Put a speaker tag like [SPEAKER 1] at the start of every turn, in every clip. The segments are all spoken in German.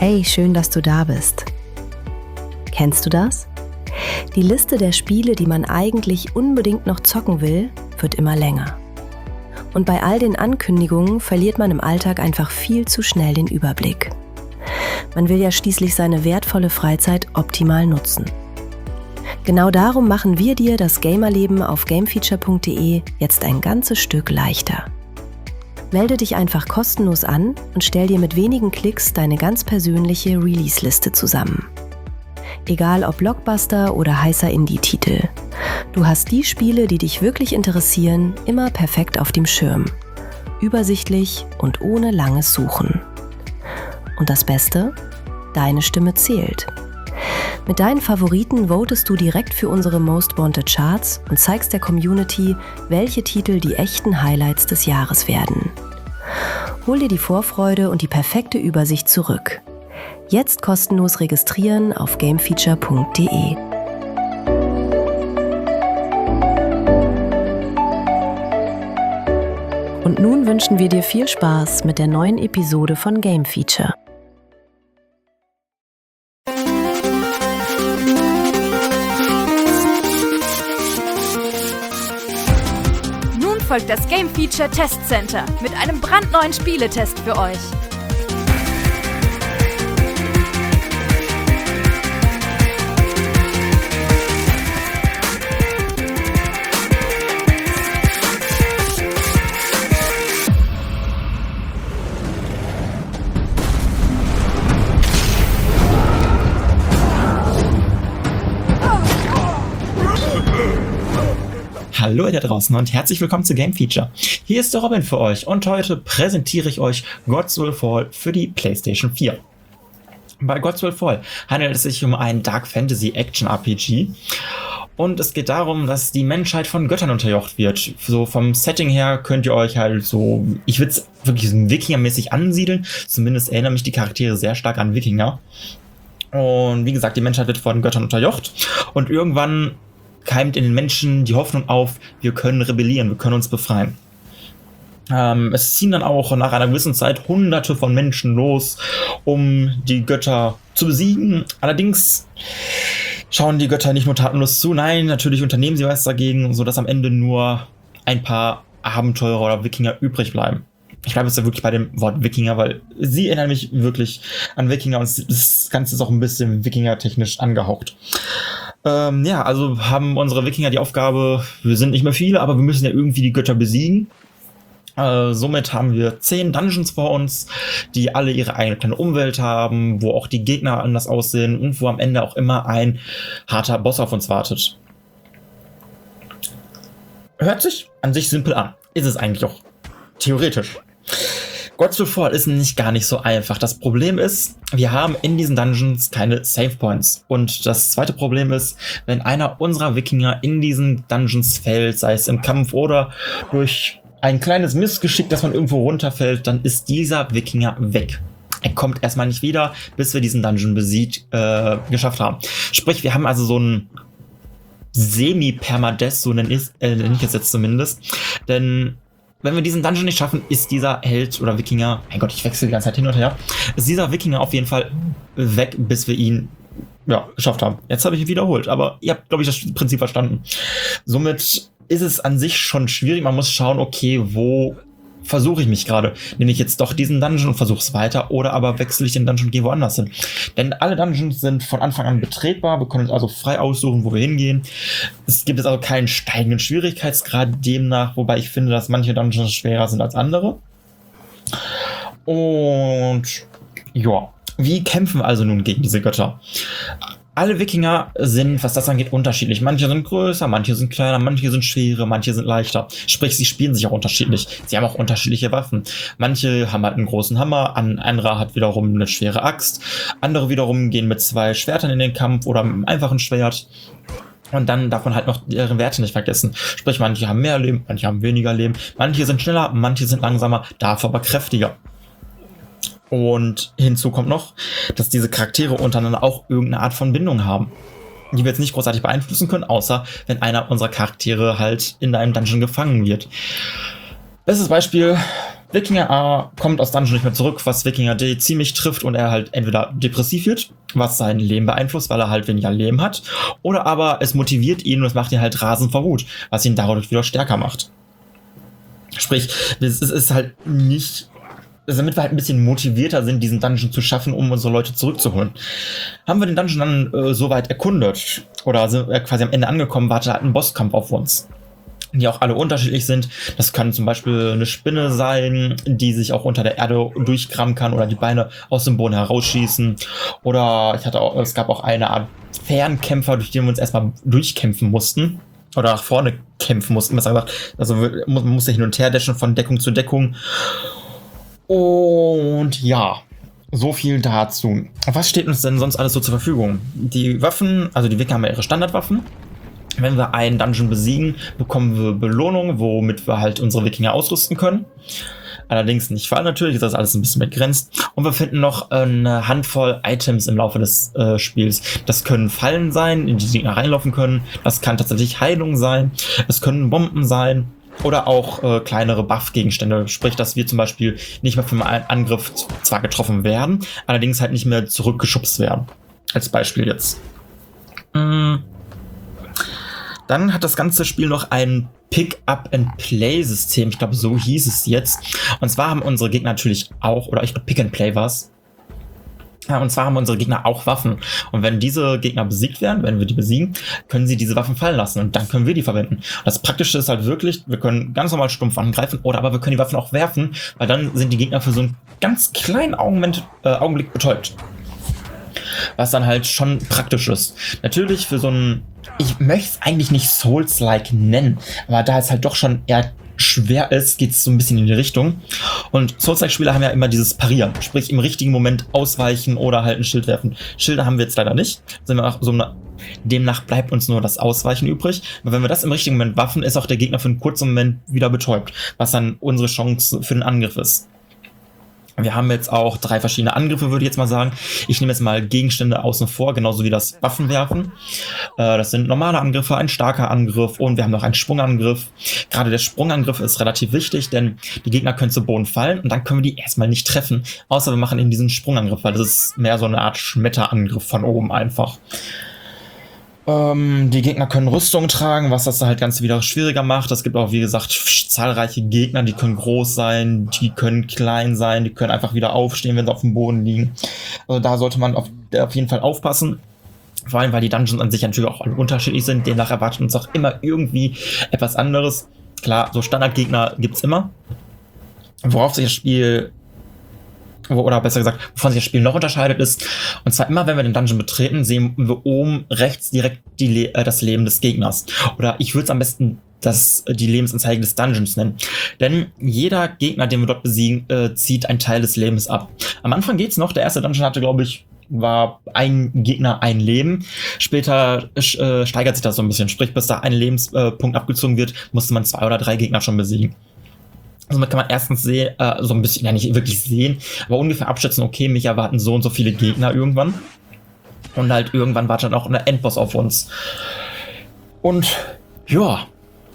[SPEAKER 1] Hey, schön, dass du da bist. Kennst du das? Die Liste der Spiele, die man eigentlich unbedingt noch zocken will, wird immer länger. Und bei all den Ankündigungen verliert man im Alltag einfach viel zu schnell den Überblick. Man will ja schließlich seine wertvolle Freizeit optimal nutzen. Genau darum machen wir dir das Gamerleben auf gamefeature.de jetzt ein ganzes Stück leichter. Melde dich einfach kostenlos an und stell dir mit wenigen Klicks deine ganz persönliche Release-Liste zusammen. Egal ob Blockbuster oder heißer Indie-Titel. Du hast die Spiele, die dich wirklich interessieren, immer perfekt auf dem Schirm. Übersichtlich und ohne langes Suchen. Und das Beste? Deine Stimme zählt. Mit deinen Favoriten votest du direkt für unsere Most Wanted Charts und zeigst der Community, welche Titel die echten Highlights des Jahres werden. Hol dir die Vorfreude und die perfekte Übersicht zurück. Jetzt kostenlos registrieren auf gamefeature.de. Und nun wünschen wir dir viel Spaß mit der neuen Episode von Game Feature.
[SPEAKER 2] Folgt das Game Feature Test Center mit einem brandneuen Spieletest für euch.
[SPEAKER 3] Hallo ihr da draußen und herzlich willkommen zu Game Feature. Hier ist der Robin für euch und heute präsentiere ich euch Gods Will Fall für die PlayStation 4. Bei Gods Will Fall handelt es sich um ein Dark Fantasy Action RPG und es geht darum, dass die Menschheit von Göttern unterjocht wird. So vom Setting her könnt ihr euch halt so, ich würde es wirklich so Wikinger-mäßig ansiedeln, zumindest erinnern mich die Charaktere sehr stark an Wikinger. Und wie gesagt, die Menschheit wird von Göttern unterjocht und irgendwann keimt in den Menschen die Hoffnung auf, wir können rebellieren, wir können uns befreien. Es ziehen dann auch nach einer gewissen Zeit Hunderte von Menschen los, um die Götter zu besiegen. Allerdings schauen die Götter nicht nur tatenlos zu, nein, natürlich unternehmen sie was dagegen, sodass am Ende nur ein paar Abenteurer oder Wikinger übrig bleiben. Ich bleibe jetzt ja wirklich bei dem Wort Wikinger, weil sie erinnern mich wirklich an Wikinger und das Ganze ist auch ein bisschen Wikinger-technisch angehaucht. Also haben unsere Wikinger die Aufgabe, wir sind nicht mehr viele, aber wir müssen ja irgendwie die Götter besiegen. Somit haben wir 10 Dungeons vor uns, die alle ihre eigene kleine Umwelt haben, wo auch die Gegner anders aussehen und wo am Ende auch immer ein harter Boss auf uns wartet. Hört sich an sich simpel an. Ist es eigentlich auch theoretisch. Gods Will Fall ist nicht gar nicht so einfach. Das Problem ist, wir haben in diesen Dungeons keine Save Points. Und das zweite Problem ist, wenn einer unserer Wikinger in diesen Dungeons fällt, sei es im Kampf oder durch ein kleines Missgeschick, dass man irgendwo runterfällt, dann ist dieser Wikinger weg. Er kommt erstmal nicht wieder, bis wir diesen Dungeon geschafft haben. Sprich, wir haben also so ein Semi-Permadeath, so nenne ich es jetzt zumindest. Denn wenn wir diesen Dungeon nicht schaffen, ist dieser Held oder Wikinger, mein Gott, ich wechsle die ganze Zeit hin und her, ist dieser Wikinger auf jeden Fall weg, bis wir ihn geschafft haben. Jetzt habe ich ihn wiederholt, aber ihr habt, glaube ich, das Prinzip verstanden. Somit ist es an sich schon schwierig. Man muss schauen, okay, wo versuche ich mich gerade? Nehme ich jetzt doch diesen Dungeon und versuche es weiter oder aber wechsle ich den Dungeon und gehe woanders hin? Denn alle Dungeons sind von Anfang an betretbar. Wir können uns also frei aussuchen, wo wir hingehen. Es gibt jetzt also keinen steigenden Schwierigkeitsgrad demnach, wobei ich finde, dass manche Dungeons schwerer sind als andere. Und ja, wie kämpfen wir also nun gegen diese Götter? Alle Wikinger sind, was das angeht, unterschiedlich. Manche sind größer, manche sind kleiner, manche sind schwerer, manche sind leichter. Sprich, sie spielen sich auch unterschiedlich. Sie haben auch unterschiedliche Waffen. Manche haben halt einen großen Hammer, andere hat wiederum eine schwere Axt. Andere wiederum gehen mit 2 Schwertern in den Kampf oder mit einem einfachen Schwert. Und dann darf man halt noch ihre Werte nicht vergessen. Sprich, manche haben mehr Leben, manche haben weniger Leben. Manche sind schneller, manche sind langsamer, dafür aber kräftiger. Und hinzu kommt noch, dass diese Charaktere untereinander auch irgendeine Art von Bindung haben, die wir jetzt nicht großartig beeinflussen können, außer wenn einer unserer Charaktere halt in einem Dungeon gefangen wird. Bestes Beispiel, Wikinger A kommt aus Dungeon nicht mehr zurück, was Wikinger D ziemlich trifft und er halt entweder depressiv wird, was sein Leben beeinflusst, weil er halt weniger Leben hat, oder aber es motiviert ihn und es macht ihn halt rasend vor Wut, was ihn dadurch wieder stärker macht. Sprich, es ist halt nicht, also damit wir halt ein bisschen motivierter sind, diesen Dungeon zu schaffen, um unsere Leute zurückzuholen. Haben wir den Dungeon dann soweit erkundet oder sind quasi am Ende angekommen, wartet halt ein Bosskampf auf uns, die auch alle unterschiedlich sind. Das kann zum Beispiel eine Spinne sein, die sich auch unter der Erde durchkramen kann oder die Beine aus dem Boden herausschießen. Oder es gab auch eine Art Fernkämpfer, durch den wir uns erstmal durchkämpfen mussten. Oder nach vorne kämpfen mussten, besser gesagt. Also man musste hin und her dashen von Deckung zu Deckung. Und ja, so viel dazu. Was steht uns denn sonst alles so zur Verfügung? Die Waffen, also die Wikinger haben ja ihre Standardwaffen. Wenn wir einen Dungeon besiegen, bekommen wir Belohnung, womit wir halt unsere Wikinger ausrüsten können. Allerdings nicht für alle natürlich, ist das alles ein bisschen begrenzt. Und wir finden noch eine Handvoll Items im Laufe des Spiels. Das können Fallen sein, in die Gegner reinlaufen können. Das kann tatsächlich Heilung sein. Es können Bomben sein. Oder auch kleinere Buff-Gegenstände. Sprich, dass wir zum Beispiel nicht mehr vom Angriff zwar getroffen werden, allerdings halt nicht mehr zurückgeschubst werden. Als Beispiel jetzt. Dann hat das ganze Spiel noch ein Pick-up-and-Play-System. Ich glaube, so hieß es jetzt. Und zwar haben unsere Gegner natürlich auch, oder ich glaube, Pick-and-Play war es. Ja, und zwar haben unsere Gegner auch Waffen. Und wenn diese Gegner besiegt werden, wenn wir die besiegen, können sie diese Waffen fallen lassen. Und dann können wir die verwenden. Und das Praktische ist halt wirklich, wir können ganz normal stumpf angreifen, oder aber wir können die Waffen auch werfen, weil dann sind die Gegner für so einen ganz kleinen Augenblick betäubt. Was dann halt schon praktisch ist. Natürlich für so ein, ich möchte es eigentlich nicht Souls-like nennen, aber da es halt doch schon eher schwer ist, geht es so ein bisschen in die Richtung. Und Souls-like-Spieler haben ja immer dieses Parieren, sprich im richtigen Moment ausweichen oder halt ein Schild werfen. Schilder haben wir jetzt leider nicht. Demnach bleibt uns nur das Ausweichen übrig. Aber wenn wir das im richtigen Moment waffen, ist auch der Gegner für einen kurzen Moment wieder betäubt, was dann unsere Chance für den Angriff ist. Wir haben jetzt auch 3 verschiedene Angriffe, würde ich jetzt mal sagen. Ich nehme jetzt mal Gegenstände außen vor, genauso wie das Waffenwerfen. Das sind normale Angriffe, ein starker Angriff und wir haben noch einen Sprungangriff. Gerade der Sprungangriff ist relativ wichtig, denn die Gegner können zu Boden fallen und dann können wir die erstmal nicht treffen. Außer wir machen eben diesen Sprungangriff, weil das ist mehr so eine Art Schmetterangriff von oben einfach. Die Gegner können Rüstung tragen, was das halt ganz wieder schwieriger macht. Es gibt auch, wie gesagt, zahlreiche Gegner, die können groß sein, die können klein sein, die können einfach wieder aufstehen, wenn sie auf dem Boden liegen. Also da sollte man auf jeden Fall aufpassen. Vor allem, weil die Dungeons an sich natürlich auch unterschiedlich sind. Demnach erwartet uns auch immer irgendwie etwas anderes. Klar, so Standardgegner gibt's immer. Worauf sich das Spiel, oder besser gesagt, wovon sich das Spiel noch unterscheidet ist, und zwar immer, wenn wir den Dungeon betreten, sehen wir oben rechts direkt das Leben des Gegners. Oder ich würde es am besten die Lebensanzeige des Dungeons nennen. Denn jeder Gegner, den wir dort besiegen, zieht einen Teil des Lebens ab. Am Anfang geht's noch, der erste Dungeon hatte, glaube ich, war ein Gegner ein Leben. Später steigert sich das so ein bisschen. Sprich, bis da ein Lebenspunkt abgezogen wird, musste man 2 oder 3 Gegner schon besiegen. Somit kann man erstens sehen, so ein bisschen, ja nicht wirklich sehen, aber ungefähr abschätzen, okay, mich erwarten so und so viele Gegner irgendwann. Und halt irgendwann wartet dann auch eine Endboss auf uns. Und ja,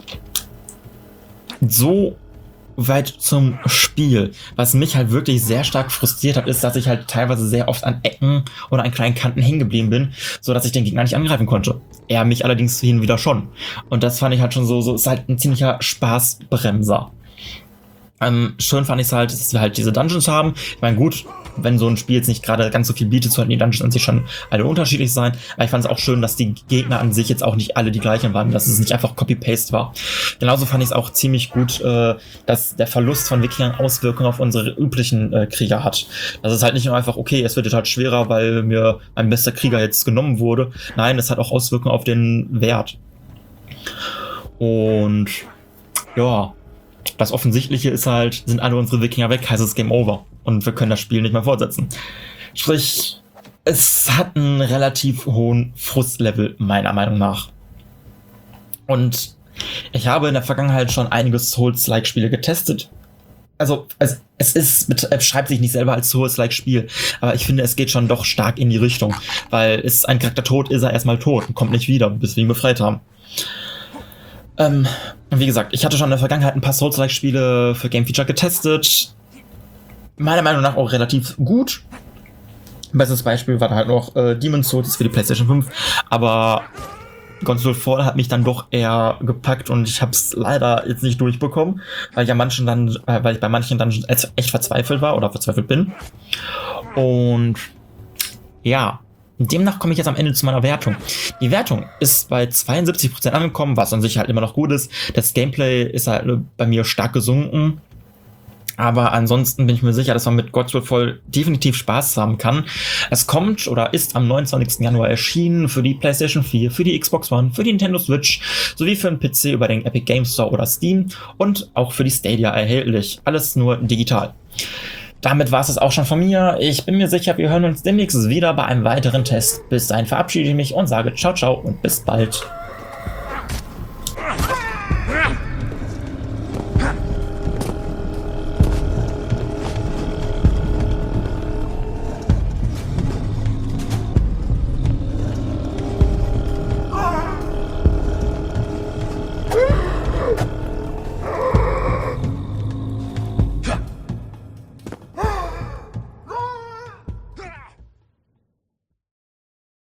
[SPEAKER 3] so weit zum Spiel. Was mich halt wirklich sehr stark frustriert hat, ist, dass ich halt teilweise sehr oft an Ecken oder an kleinen Kanten hängen geblieben bin, so dass ich den Gegner nicht angreifen konnte. Er mich allerdings hin wieder schon. Und das fand ich halt schon so ist halt ein ziemlicher Spaßbremser. Schön fand ich es halt, dass wir halt diese Dungeons haben. Ich meine, gut, wenn so ein Spiel jetzt nicht gerade ganz so viel bietet, sollten die Dungeons an sich schon alle unterschiedlich sein. Aber ich fand es auch schön, dass die Gegner an sich jetzt auch nicht alle die gleichen waren, dass es nicht einfach Copy-Paste war. Genauso fand ich es auch ziemlich gut, dass der Verlust von Wikingern Auswirkungen auf unsere üblichen Krieger hat. Das ist halt nicht nur einfach, okay, es wird jetzt halt schwerer, weil mir mein bester Krieger jetzt genommen wurde. Nein, es hat auch Auswirkungen auf den Wert. Und ja, das Offensichtliche ist halt, sind alle unsere Wikinger weg, heißt es Game Over. Und wir können das Spiel nicht mehr fortsetzen. Sprich, es hat einen relativ hohen Frustlevel, meiner Meinung nach. Und ich habe in der Vergangenheit schon einige Souls-like-Spiele getestet. Also, es beschreibt sich nicht selber als Souls-like-Spiel, aber ich finde, es geht schon doch stark in die Richtung. Weil ist ein Charakter tot, ist er erstmal tot und kommt nicht wieder, bis wir ihn befreit haben. Und wie gesagt, ich hatte schon in der Vergangenheit ein paar Souls-like-Spiele für Game Feature getestet. Meiner Meinung nach auch relativ gut. Bestes Beispiel war da halt noch Demon's Souls für die PlayStation 5. Aber God's Will Fall hat mich dann doch eher gepackt und ich habe es leider jetzt nicht durchbekommen, weil ich bei manchen dann echt verzweifelt war oder verzweifelt bin. Und ja, demnach komme ich jetzt am Ende zu meiner Wertung. Die Wertung ist bei 72% angekommen, was an sich halt immer noch gut ist. Das Gameplay ist halt bei mir stark gesunken. Aber ansonsten bin ich mir sicher, dass man mit God's Will Fall definitiv Spaß haben kann. Es kommt oder ist am 29. Januar erschienen für die PlayStation 4, für die Xbox One, für die Nintendo Switch, sowie für den PC über den Epic Games Store oder Steam und auch für die Stadia erhältlich. Alles nur digital. Damit war es auch schon von mir. Ich bin mir sicher, wir hören uns demnächst wieder bei einem weiteren Test. Bis dahin verabschiede ich mich und sage ciao, ciao und bis bald.